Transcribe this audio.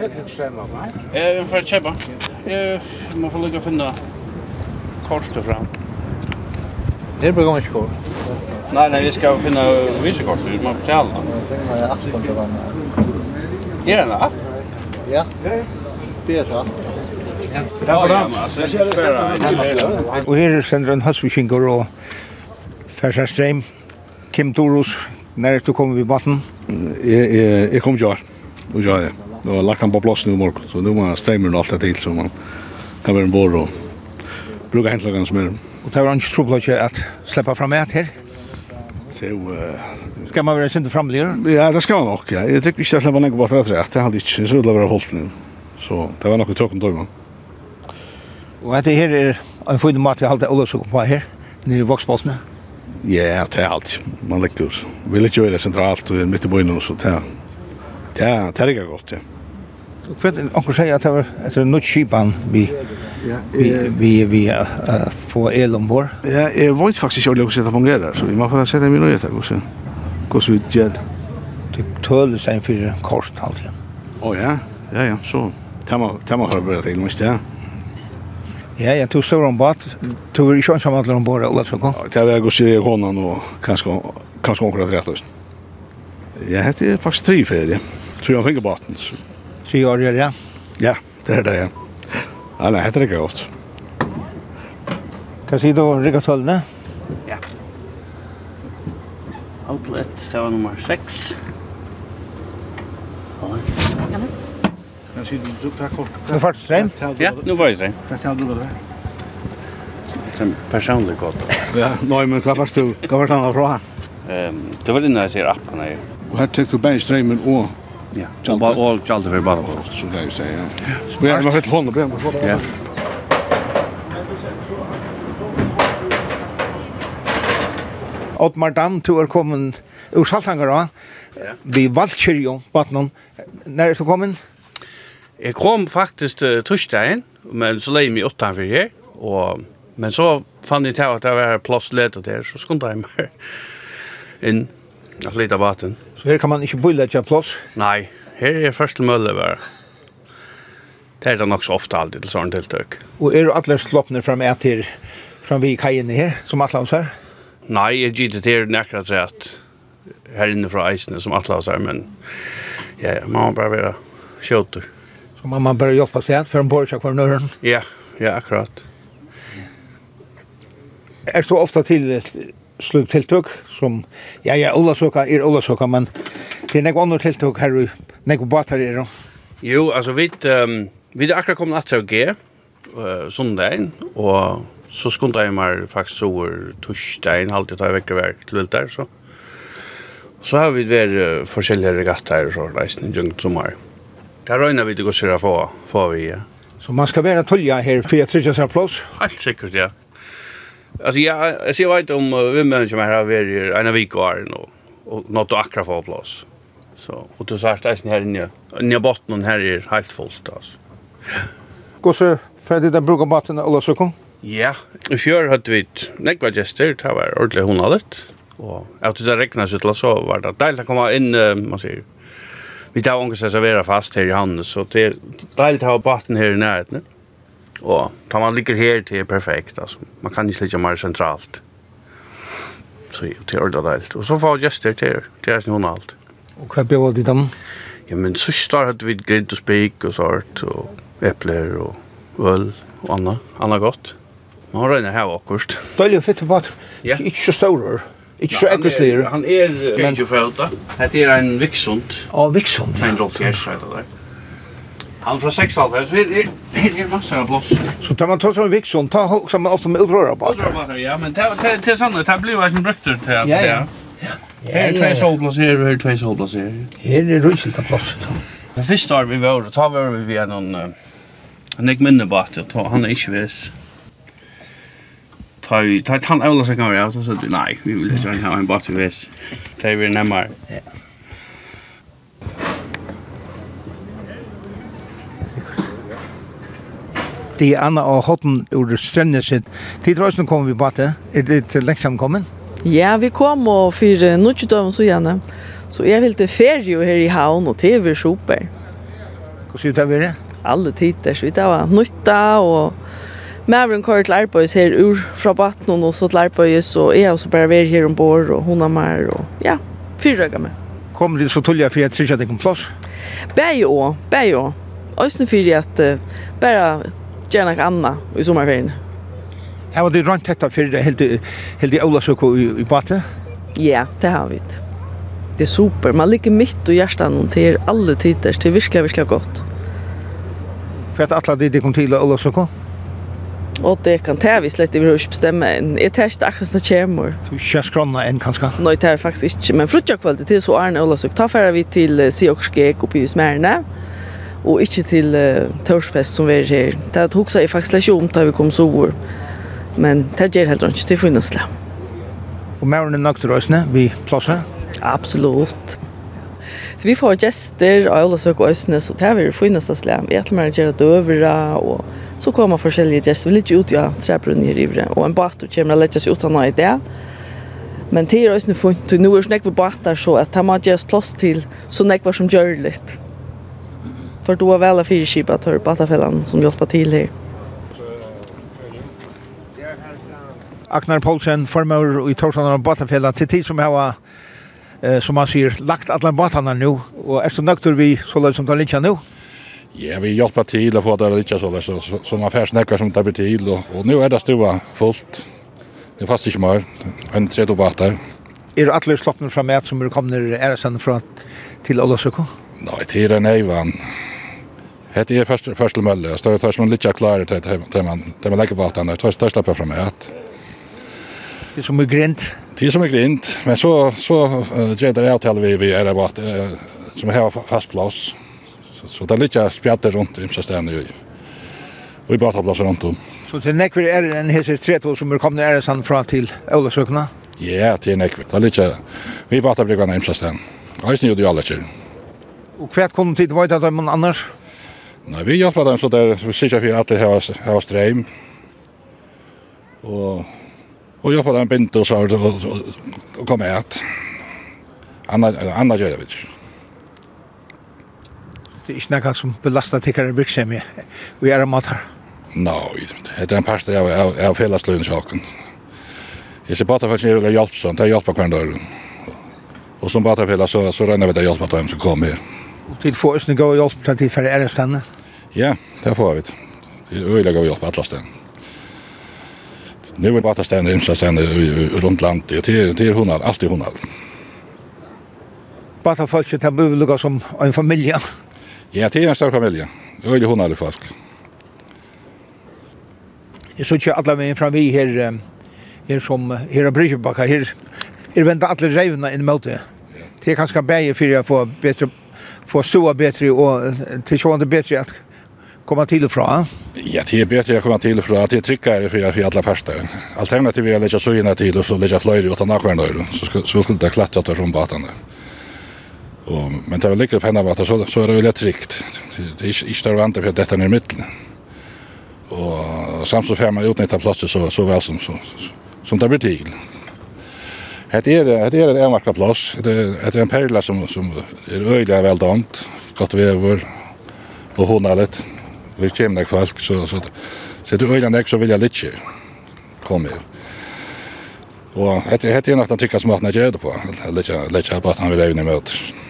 Jag får köpa. Man får lycka finna kortet fram. Det blir ganska kort. Nej, vi ska finna visekort så man betalar. Är det en app? Ja. Det är så. Och här sänder en hasvikinger och Färsarström, Kim Torus, när du kommer vid vatten? Jag kom jag. Och jag är. Jag har lagt han på plats nu morgon. Så nu må jag strömmen och allt det till så man kan vara en bor och bruka häntlagan som är. Och det var inte trobladje att släppa fram ät här? Ska man vara synd framligare? Ja, det ska man nog. Ja. Jag tycker inte att släppa något på att rätt. Det hade inte så det vara hållt nu. Så det var nog ett tråkigt dag. Och att det här är en fin mat jag håller så på här nere i Våxbollsne. Ja, det är allt. Man lägger. Vill inte göra det centralt och mitt i byn så det är gott, ja. Och vad onkel säger att det var efter något skipan vi få el ombord. Ja, jag vet faktiskt inte hur det fungerar så vi måste få sätta mig ner och se hur vi gör. Typ 12 sen för kort alltid. Ja, så tema förbereda till måste jag. Ja, jag tog stor ombord. Tog vi chans att ombord eller så gå. Ja, det går sig honom och kanske konkurrera rätt. Ja, det är faktiskt 3 ferie. Så jag fick båten. 3 år ja. Ja, det är det ja. Ja, nej, det är gott. Kan se då Rickard Höllne? Ja. Outlet, det var nummer 6. Kan se du tar kort. Nu fart ström. Ja, nu var det. Det tar du det. Som personligt gott. Ja, nej men vad var du? Vad var det andra frågan? Det var innan jag ser appen här. Och här tänkte du bara strömmen och ja, och Chalder för bara på. Så där ju säger jag. Spela med telefon och Ja. Ottmar Dam, du är kommen ur Saltangara. Vi Valtkyrjo, vattnon. När är du kommen? Jag kom faktiskt torsdagen, men så lej mig 8 för här och men så fann jag till att det var plats ledigt där så skulle jag mig in att leta vatten. Så här kan man inte bulletja plats? Nej, här är först mölle bara. Det är det också ofta alltid till sån tilltök. Och är du alla sloppner fram ät till fram vid kajen här som Atlausar? Nej, jag gick det näkrat rätt här inne från isen som Atlausar men ja, man bara vara skjuter. Så man börjar hjälpa sig för en borg kvar nörren? Ja, akkurat. Är så ofta till slut tilltök som Olasåka men det är några andra tilltök här i några båtar är det. Jo, alltså vi är akkurat kommit att G söndagen och så skulle jag mig faktiskt så torsdagen alltid ta veckor väg till där så. Så har vi där forskjelliga regatter och så resten jungt sommar. Där röjnar vi det går sig få vi. Så man ska vara tolja här för att trycka sig plats? Helt säkert, ja. Alltså jag vet om vem som har varit en vecka och något att akra få plats. Så och då så här här inne i botten här är helt fullt alltså. Går så för det där brukar botten eller så kom? Ja, i fjör hade vi nekva gester, det var ordentligt hundaligt. Och efter det räknas ut så var det dejligt att komma in, man säger. Vi tar ångest att servera fast här i Hannes, så det är dejligt att ha botten här i närheten. Och tar man ligger här till är perfekt, alltså. Man kan inte ligga mer centralt. Så det är ordentligt dejligt. Och så får gester till sin hundalt. Och vad bjöd det dem? Ja, men så hade vi grind och spik och sort och äppler och öl och annat gott. Man har röjna här akkurst. Dålig fitt på. Ja. Inte så stor. Inte så äckelsligare. Han är gengefölta. Det är en Vixsund. Ja, Vixsund. En rottgärs heter det. Han från 6,5 så är det massor av plats. Så tar man tar en Vixsund, ta också med ofta med utröra på. Ja, men det är sant. Det blir ju en brukter till. Ja. Här är 2 solplatser och här är 2 solplatser. Här är rysligt plats. Det första år vi var då tar vi via någon en minnebat han är inte vis. Ta han alla så kan vi alltså så nej, vi vill inte ha en bat vis. Det är vi närmare. Ja. Det är Anna och Hotten ur Stränneset. Till rösten kommer vi på det. Är det till Leksand kommen? Ja, vi kom och för något dagar så gärna. Så jag vill till ferie här i havn och det är super. Hur ser det ut det? Alle tider, så det var nytta og Mavren kör till arbets här ur från vattnet och så till arbets och är också bara ver här ombord och hon har mer och ja, fyrröga med. Kommer det så tulliga för att trycka det kom plats? Bäjo. Östen för att bara gärna anna i sommarferien. Här var det runt detta för det helt i Olasöko i Bate? Ja, det har vi. Det är super. Man ligger mitt och hjärtan till alla tider. Det är verkligen gott. För att alla det kom till Olasöko? Och det kan ta vi slett över hur bestämma en. Jag testar akkurat när kämmer. Du känns gronna än kanske? Nej, det är faktiskt inte. Men frutjakväldet till så Arne Olasök. Ta färra vi till Siokskek och på Smärne. Och inte till Torsfest som vi är här. Det också är faktiskt om där vi kom så år. Men det ger helt inte till finnas. Och mer än nökt rösne vi plåsar? Absolut. Så vi får gäster och Olasök och Östne så det är vi finnas släm. Vi ätlar mer att göra det övra och så kommer forskjellige gäster. Vi ligger ut ja, träbrunn i rivre. Och en båt kommer att lägga sig utan något det. Men det är också funt. Nu är det snäck vi båtar så att han måste ge oss plats till så snäck var som gör lite. För då är väl fyrskipa tar båtafällan som hjälper till här. Agnar Poulsen, formör i Torsson och båtafällan till tid som har som man säger lagt alla båtarna nu. Och är så nökter vi så långt som tar lite nu? Ja, vi hjälper till att få det lite så man affärsnäckar som tar till och nu är det stora fullt. Det är fast inte mer. En tredje båtar. Är det alla sloppna framåt som kommer sen från till Olasöko? Nej, det är nejvan. Det är först till mölle. Så det tar man lite klar till man lägger båtarna. Det tar släppa framåt. Det är som är grint. Det är som är grint. Men så ger det avtal vi är båt som har fast plats. Så det är lite spjatter runt i systemet och i båtplatser runt om. Så till nekver är det en hese 3 som kommer är från till Olasökna? Ja, till nekver. Det är lite vi båtar blir gärna i systemet. Och nu det alla kör. Och kvart kom tid var det att man annars? Nej, vi hjälper dem så där vi ser för att det har ström. Och jag får den bint och så och kommer ut. Anna gör det. Det är inte något som belastar tiggare virksomhet och göra mat här? Nej, det är en pastor av fällslönssaken. Jag ser bara att jag hjälper sånt, jag hjälper kvar och som bara fälla så ränner vi det hjälpa dem som kommer. Och till få östning gå och hjälpa till för är det stanna? Ja, det får vi. Det är öjliga gå och hjälpa alla ställen. Nu är bara ständigt insatsande runt landet. Det är hundar, alltid hundar. Bara folk som behöver lugga som en familj. Ja, det är en stor familj. Öjliga hundar folk. Jag såg inte alla vägen fram vi här som här av Brysjebacka. Här väntar alla revna in mot det. Det är ganska bättre för att få bättre, få stå bättre och till så bättre att komma till och från. Ja, det är bättre att komma till och från. Det är tryckare för alla pastor. Alternativet är att lägga sågorna till och så lägga flöjder utan nakvarnöjden. Så skulle det klättra från båtarna. Men det är lika på henne så är det lätt tryckt. Det är inte större vant för att detta är i mitten. Och samt så får man utnyttja platser så väl som det blir till. Det är ett avmarkat plats. Det är en perla som är öjliga väl dant. Gott väver och honarligt. Vi kommer folk så det är öjliga så vill jag lite komma. Och det är något att tycka som att när jag gör det på. Lite på att han vill även emot.